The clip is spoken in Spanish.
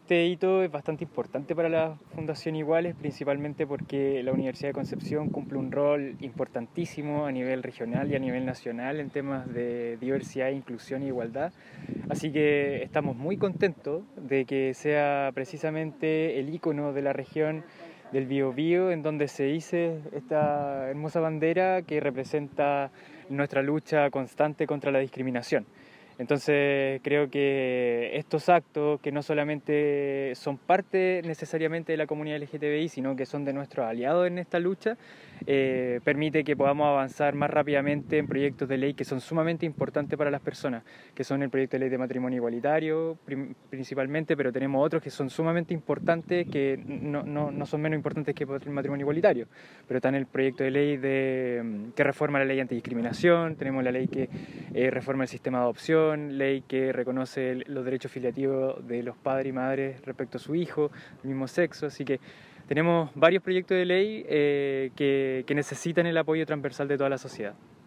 Este hito es bastante importante para la Fundación Iguales, principalmente porque la Universidad de Concepción cumple un rol importantísimo a nivel regional y a nivel nacional en temas de diversidad, inclusión e igualdad. Así que estamos muy contentos de que sea precisamente el ícono de la región del Biobío en donde se hice esta hermosa bandera que representa nuestra lucha constante contra la discriminación. Entonces creo que estos actos, que no solamente son parte necesariamente de la comunidad LGTBI, sino que son de nuestros aliados en esta lucha, permite que podamos avanzar más rápidamente en proyectos de ley que son sumamente importantes para las personas, que son el proyecto de ley de matrimonio igualitario principalmente, pero tenemos otros que son sumamente importantes, que no son menos importantes que el matrimonio igualitario, pero están el proyecto de ley que reforma la ley antidiscriminación, tenemos la ley que reforma el sistema de adopción, ley que reconoce los derechos filiativos de los padres y madres respecto a su hijo del mismo sexo, así que tenemos varios proyectos de ley que necesitan el apoyo transversal de toda la sociedad.